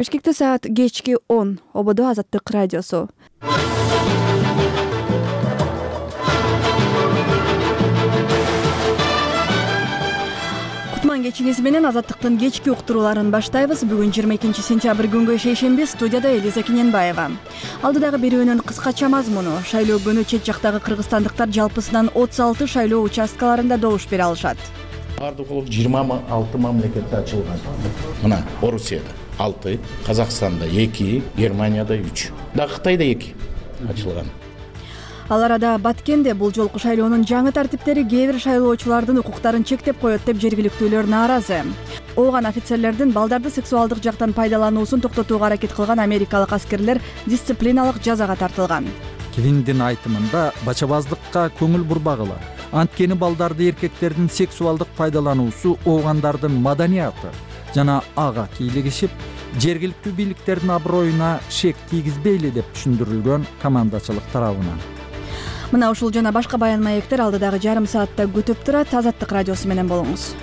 Бишкекте саат кечки 10. Ободо Азаттык радиосу. Кутман кечиңиз менен Азаттыктын кечки уктурууларын баштайбыз. Бүгүн 22 сентябрь күнгө шейшемби. Студияда Элиза Киненбаева. Алдыдагы берүүнүн кыскача мазмуну: шайлоо күнү чет жактагы кыргызстандыктар жалпысынан 36 шайлоо участкаларында добуш бере алышат. Бардык 26 мамлекетте ачылган. Мына Орусияда 6, Казакстанда 2, Германияда 3, да Кытайда 2 ачылган. Ал арада Баткенде бул жолку шайлоонун жаңы тартиптери кээ бир шайлоочулардын укуктарын чектеп коет деп жергиликтүүлөр нааразы. Ооган офицерлердин балдарды сексуалдык жактан пайдалануусун токтотууга аракет кылган америкалык аскерлер дисциплиналык жазага тартылган. Квиндин айтымында бачабаздыкка көңүл бурбагыла. Анткени балдарды эркектердин сексуалдык пайдалануусу оогандардын маданияты жана ага кийлигишип, жергиликтүү бийликтердин аброюна шек тийгизбейли деп түшүндүрүлгөн командачылык тарабынан. Мына ушул жана башка баян маектер алдыдагы жарым саатта күтүп турат. Азаттык радиосу менен болуңуз.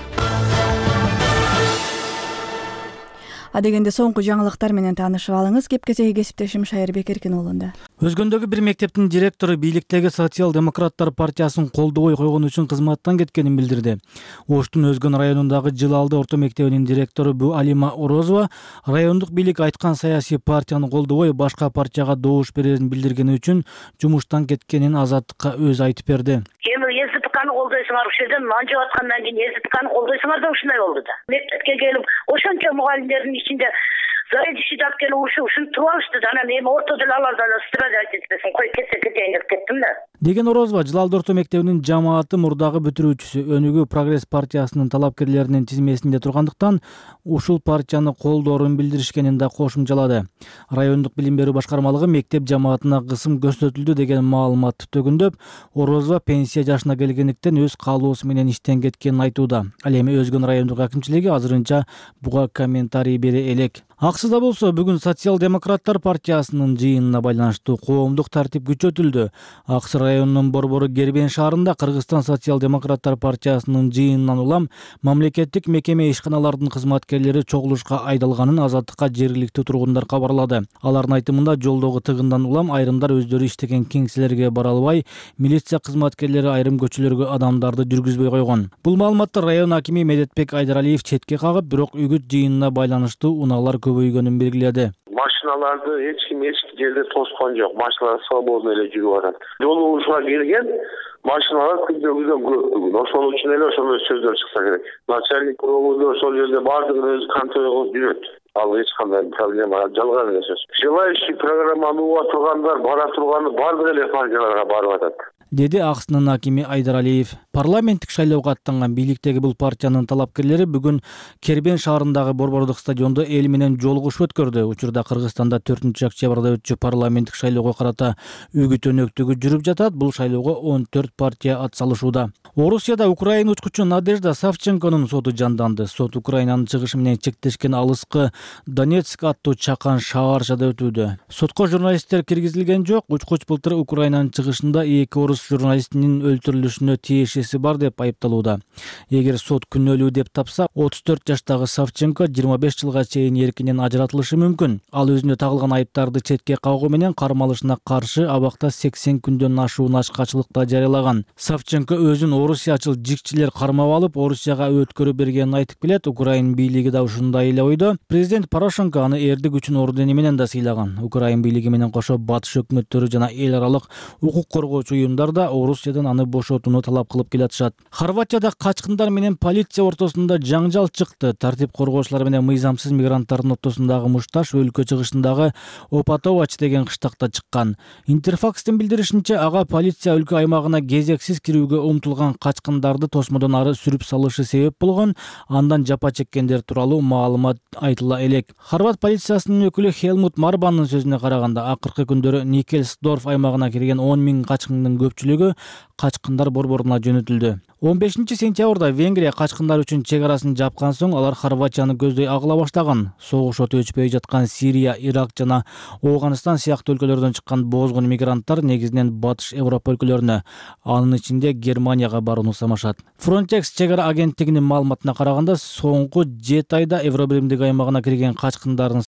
Адегенде соңку жаңылыктар менен таанышып алыңыз. Кепкесеги кесиптешим Шайырбек Эркин-уулунда. Өзгөндөгү бир мектептин директору бийликтеги социал-демократтар партиясын колдобой койгон үчүн кызматтан кеткенин билдирди. Оштун Өзгөн районундагы Жылалды орто мектебинин директору Бу Алима Орозова райондук бийлик айткан саясий партияны колдобой башка партияга добуш берерин билдиргени үчүн жумуштан кеткенин Азаттыкка өзү айтып берди. Эми СДПКны колдойсуңар, ушул жерден манжып аткандан кийин СДПКны колдойсуңар да ушундай болду да. Мектепке келип ошончо мугалимдердин ичинде заведующий деп келип ушинтип алышты да. Анан эми ортодо алардан страдать этпесин, кой кетейин деп кеттим да. Деген Орозова Жылалды орто мектебинин жамааты мурдагы бүтүрүүчүсү Өнүгүү Прогресс партиясынын талапкерлеринин тизмесинде тургандыктан ушул партияны колдоорун билдиришкенин да кошумчалады. Райондук билим берүү башкармалыгы мектеп жамаатына кысым көрсөтүлдү деген маалыматты төгүндөп, Орозова пенсия жашына келгендиктен өз каалоосу менен иштен кеткенин айтууда. Ал эми Өзгөн райондук акимчилиги азырынча буга комментарий бере элек. Аксыда болсо бүгүн социал-демократтар партиясынын жыйынына байланыштуу коомдук тартип күчөтүлдү. Аксы районунун борбору Кербен шаарында Кыргызстан социал-демократтар партиясынын жыйынынан улам мамлекеттик мекеме ишканалардын кызматкерлери чогулушка айдалганын Азаттыкка жергиликтүү тургундар кабарлады. Алардын айтымында жолдогу тыгындан улам айрымдар өздөрү иштеген кеңселерге бара албай, милиция кызматкерлери айрым көчөлөргө адамдарды жүргүзбөй койгон. Бул маалыматты район акими Медетбек Айдаралиев четке кагып, бирок үгүт жыйынына байланыштуу унаалар көбөйгөнүн белгиледи. Машиналарды эч жерде тоскон жок. Машиналар свободно эле жүрүп атат. Жолугушууга келген машиналар күндөн көп бүгүн. Ошол үчүн эле ошондой сөздөр чыкса керек. Начальник өңүндө ошол жерде бардыгын өзү контроль кылып жүрөт. Ал эч кандай проблема жалган эле сөз. Желающий программаны уга тургандар бара турганы бардык эле партияларга барып атат, деди Аксынын акими Айдаралиев. Парламенттик шайлоого аттанган бийликтеги бул партиянын талапкерлери бүгүн Кербен шаарындагы борбордук стадиондо эл менен жолугушуу өткөрдү. Учурда Кыргызстанда 4-октябрда өтчү парламенттик шайлоого карата үгүт өнөктүгү жүрүп жатат. Бул шайлоого 14 партия ат салышууда. Орусияда Украина учкучу Надежда Савченконун соту жанданды. Сот Украинанын чыгышы менен чектешкен алыскы Донецк аттуу чакан шаарчада өтүүдө. Сотко журналисттер киргизилген жок. Учкуч былтыр Украинанын чыгышында 2 орус журналистинин өлтүрүлүшүнө тиешеси бар деп айыпталууда. Эгер сот күнөөлүү деп тапса, 34 жаштагы Савченко 25 жылга чейин эркинен ажыратылышы мүмкүн. Ал өзүнө тагылган айыптарды четке кагуу менен кармалышына каршы абакта 80 күндөн ашуун ачкачылыкта жарыялаган. Савченко өзүн орусиячыл жикчилер кармап алып, Орусияга өткөрүп бергенин айтып келет. Украин бийлиги да ушундай эле ойдо. Президент Порошенко аны эрдик үчүн ордени менен да сыйлаган. Украин бийлиги менен кошо батыш өкмөттөрү жана эл аралык укук коргоочу уюмдар да Орусиядан аны бошотууну талап кылып келатышат. Хорватияда качкындар менен полиция ортосунда жаңжал чыкты. Тартип коргоочулар менен мыйзамсыз мигранттардын ортосундагы мушташ өлкө чыгышындагы Опатовач деген кыштакта чыккан. Интерфакстын билдиришинче, ага полиция өлкө аймагына кезексиз кирүүгө умтулган качкындарды тосмодон ары сүрүп салышы себеп болгон. Андан жапа чеккендер тууралуу маалымат айтыла элек. Хорват полициясынын өкүлү Хелмут Марбанын сөзүнө караганда, акыркы күндөрү Никельсдорф аймагына кирген 10 000 качкындын көпчүлүгү качкындар борборуна жөнөтүлдү. 15 сентябрда Венгрия качкындар үчүн чек арасын жапкан соң алар Хорватияны көздөй агыла баштаган. Согуш оты өчпөй жаткан Сирия, Ирак жана Ооганстан сыяктуу өлкөлөрдөн чыккан боозгун мигранттар негизинен батыш Европа өлкөлөрүнө, анын ичинде Германияга барууну самашат. Frontex чек ара агенттигинин маалыматына караганда, соңку 7 айда Евробиримдик аймагына кирген качкындардын